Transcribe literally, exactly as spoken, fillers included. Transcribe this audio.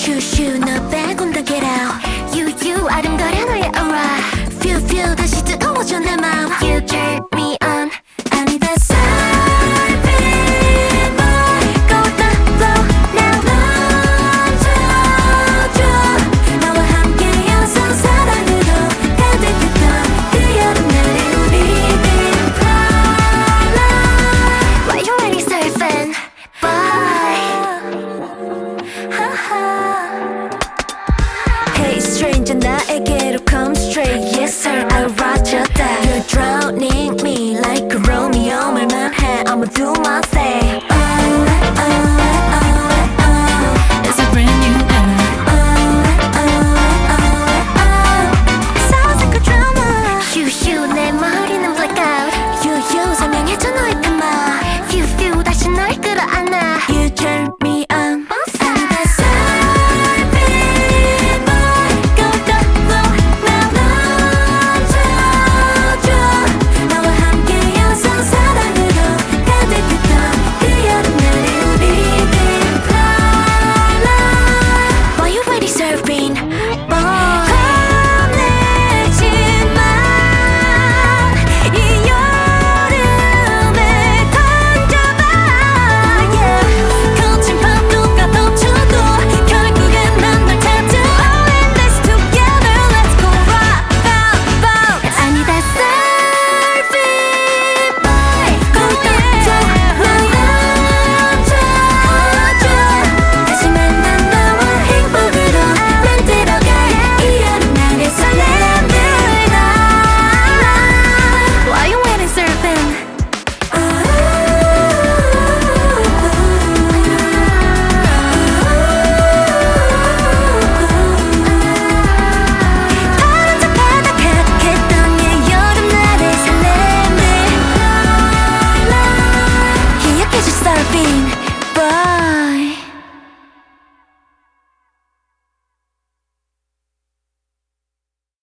shoo shoo 너 빼곤 다 get out You you 아름다려 너의 aura Feel feel 다시 뜨거워져 내 맘 You turn me on I need a surfing boy Go with the flow now 멈춰줘 너와 함께여서 사랑으로 가득했던 그 여름날에 우리들 fly Why you ready surfing boy Hey stranger 나에게로 come straight Yes sir I'll roger that You're drowning me like a Romeo 말만 해 I'ma do my